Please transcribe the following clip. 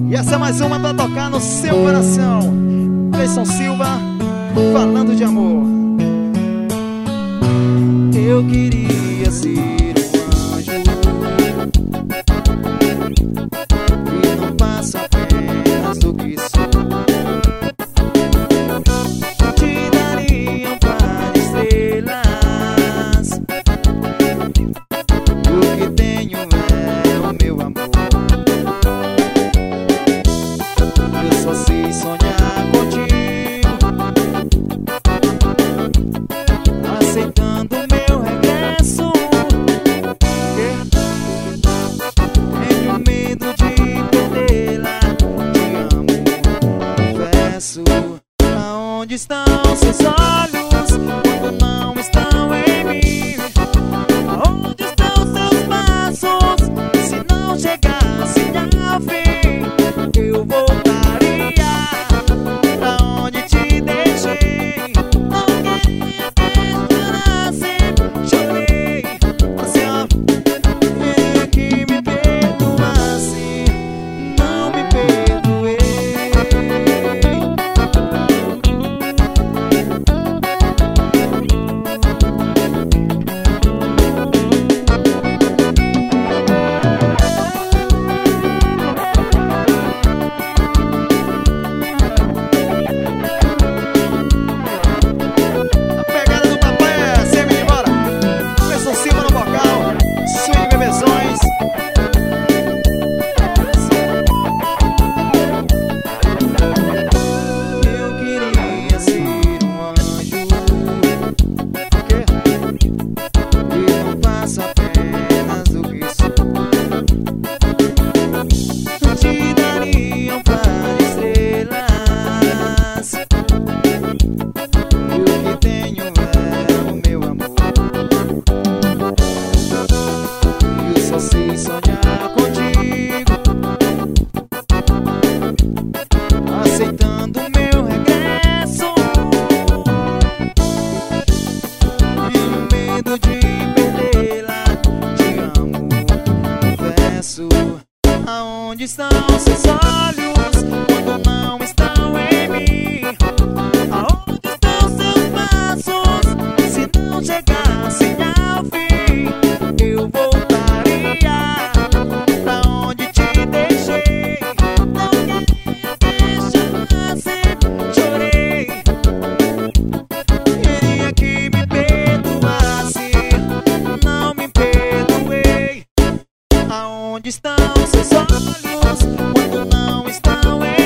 E essa é mais uma pra tocar no seu coração. Cleison Silva, falando de amor. Eu queria ser um anjo e não passo apenas do que sou. Te daria um par de estrelas e o que tenho é o meu amor. Eu só sei sonhar contigo, aceitando o meu regresso. Tenho medo de perdê-la. Te amo, confesso. Aonde estão seus olhos quando não estão em mim? Aonde estão seus passos se não chegassem ao fim? Eu voltaria pra onde te deixei. Não queria que chorasse, chorei. Assim, ó, queria que me perdoasse, não me perdoei. A pegada do papai é sempre de embora. Cleison Silva no vocal, Swing Bebezões. Eu queria ser um anjo e não passo apenas do que sou. Te daria um par de estrelas e o que tenho é o meu amor. Eu só sei sonhar contigo, aceitando o meu regresso. Tenho medo de perdê-la. Te amo, confesso. Aonde estão seus olhos quando não estão em mim? Aonde estão seus passos se não chegassem ao fim? Eu voltaria pra onde te deixei. Não queria que chorasse, chorei. Queria que me perdoasse, não me perdoei. Aonde estão seus olhos quando não estão em